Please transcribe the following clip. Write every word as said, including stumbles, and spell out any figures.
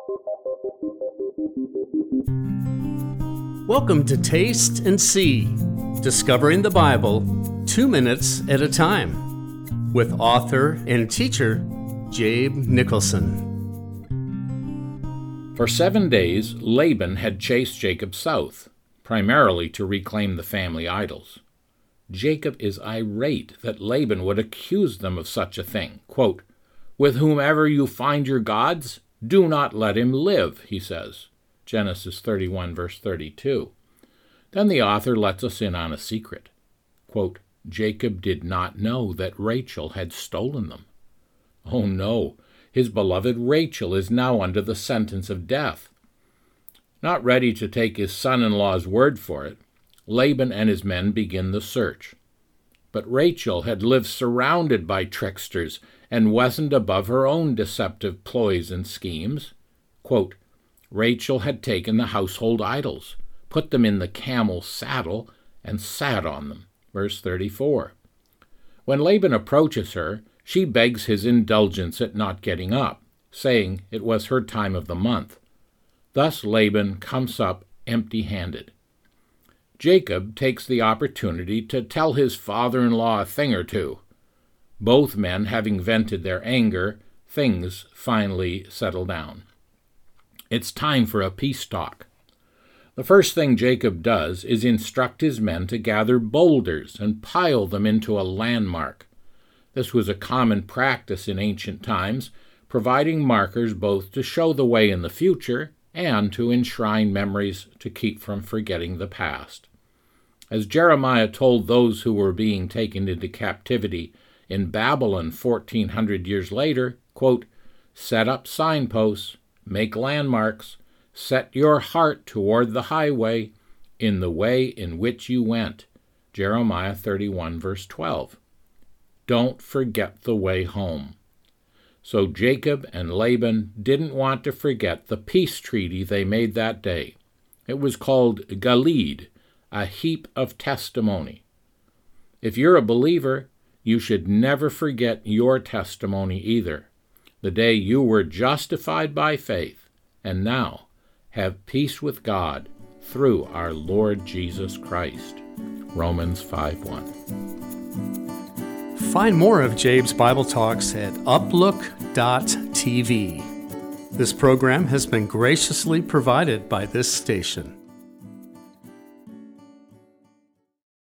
Welcome to Taste and See, Discovering the Bible, two minutes at a time, with author and teacher Jabe Nicholson. For seven days, Laban had chased Jacob south, primarily to reclaim the family idols. Jacob is irate that Laban would accuse them of such a thing. Quote, "With whomever you find your gods, do not let him live," he says. Genesis thirty-one, verse thirty-two. Then the author lets us in on a secret. Quote, "Jacob did not know that Rachel had stolen them." Oh no, his beloved Rachel is now under the sentence of death. Not ready to take his son-in-law's word for it, Laban and his men begin the search. But Rachel had lived surrounded by tricksters and wasn't above her own deceptive ploys and schemes. Quote, "Rachel had taken the household idols, put them in the camel's saddle, and sat on them." Verse thirty-four. When Laban approaches her, she begs his indulgence at not getting up, saying it was her time of the month. Thus Laban comes up empty-handed. Jacob takes the opportunity to tell his father-in-law a thing or two. Both men having vented their anger, things finally settle down. It's time for a peace talk. The first thing Jacob does is instruct his men to gather boulders and pile them into a landmark. This was a common practice in ancient times, providing markers both to show the way in the future and to enshrine memories to keep from forgetting the past. As Jeremiah told those who were being taken into captivity in Babylon fourteen hundred years later, quote, "Set up signposts, make landmarks, set your heart toward the highway, in the way in which you went." Jeremiah thirty-one, verse twelve. Don't forget the way home. So Jacob and Laban didn't want to forget the peace treaty they made that day. It was called Gilead, a heap of testimony. If you're a believer, you should never forget your testimony either. The day you were justified by faith, and now have peace with God through our Lord Jesus Christ. Romans five one. Find more of Jabe's Bible Talks at uplook dot t v. This program has been graciously provided by this station.